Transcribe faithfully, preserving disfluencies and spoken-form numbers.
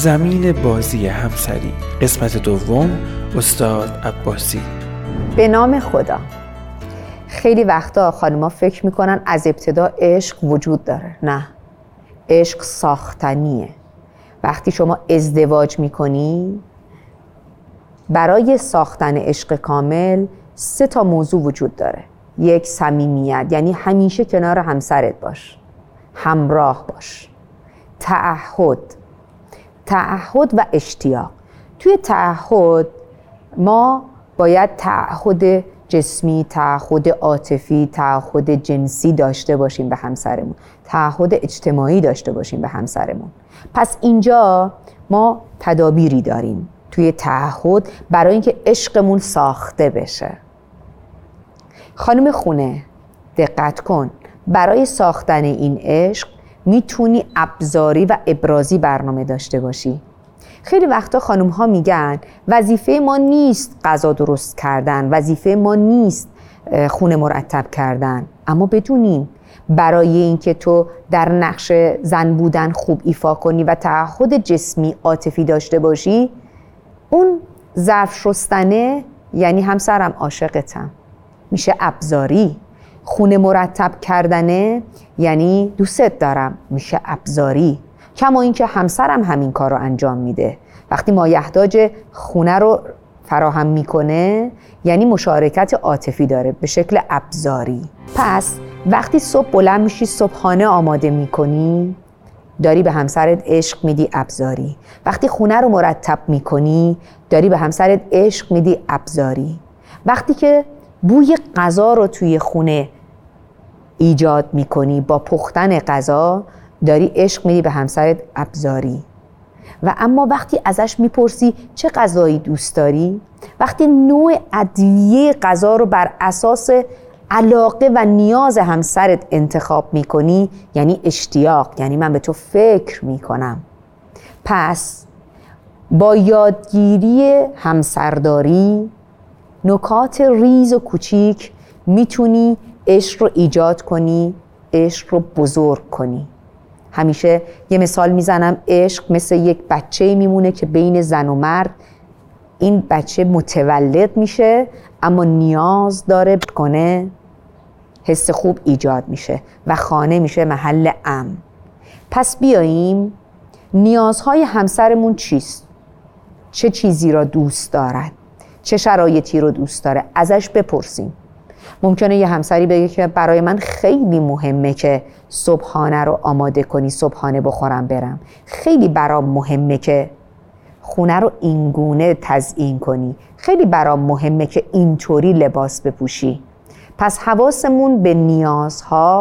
زمین بازی همسری، قسمت دوم، استاد عباسی. به نام خدا. خیلی وقتا خانم‌ها فکر میکنن از ابتدا عشق وجود داره. نه، عشق ساختنیه. وقتی شما ازدواج میکنی، برای ساختن عشق کامل سه تا موضوع وجود داره. یک، صمیمیت، یعنی همیشه کنار همسرت باش، همراه باش. تعهد تعهد و اشتیاق. توی تعهد ما باید تعهد جسمی، تعهد عاطفی، تعهد جنسی داشته باشیم به همسرمون، تعهد اجتماعی داشته باشیم به همسرمون. پس اینجا ما تدابیری داریم توی تعهد برای اینکه عشقمون ساخته بشه. خانم خونه، دقت کن، برای ساختن این عشق میتونی ابزاری و ابرازی برنامه داشته باشی. خیلی وقتا خانم ها میگن وظیفه ما نیست غذا درست کردن، وظیفه ما نیست خونه مرتب کردن. اما بدونین برای اینکه تو در نقش زن بودن خوب ایفا کنی و تعهد جسمی عاطفی داشته باشی، اون ظرف شستنه یعنی همسرم عاشقتم، میشه ابزاری. خونه مرتب کردنه یعنی دوستت دارم، میشه ابزاری. کما اینکه همسرم همین کار رو انجام میده. وقتی مایحتاج خونه رو فراهم میکنه یعنی مشارکت عاطفی داره به شکل ابزاری. پس وقتی صبح بلند میشی صبحانه آماده میکنی، داری به همسرت عشق میدی، ابزاری. وقتی خونه رو مرتب میکنی داری به همسرت عشق میدی، ابزاری. وقتی که بوی غذا رو توی خونه ایجاد میکنی با پختن غذا، داری عشق میدی به همسرت، ابزاری. و اما وقتی ازش میپرسی چه غذایی دوست داری، وقتی نوع ادویه غذا رو بر اساس علاقه و نیاز همسرت انتخاب میکنی، یعنی اشتیاق، یعنی من به تو فکر میکنم. پس با یادگیری همسرداری، نکات ریز و کوچیک میتونی عشق رو ایجاد کنی، عشق رو بزرگ کنی. همیشه یه مثال میزنم، عشق مثل یک بچه میمونه که بین زن و مرد این بچه متولد میشه، اما نیاز داره کنه، حس خوب ایجاد میشه و خانه میشه محل امن. پس بیاییم نیازهای همسرمون چیست؟ چه چیزی را دوست دارد؟ چه شرایطی رو دوست داره؟ ازش بپرسیم. ممکنه یه همسری بگه که برای من خیلی مهمه که صبحانه رو آماده کنی، صبحانه بخورم برم. خیلی برام مهمه که خونه رو اینگونه تزیین کنی. خیلی برام مهمه که اینطوری لباس بپوشی. پس حواسمون به نیازها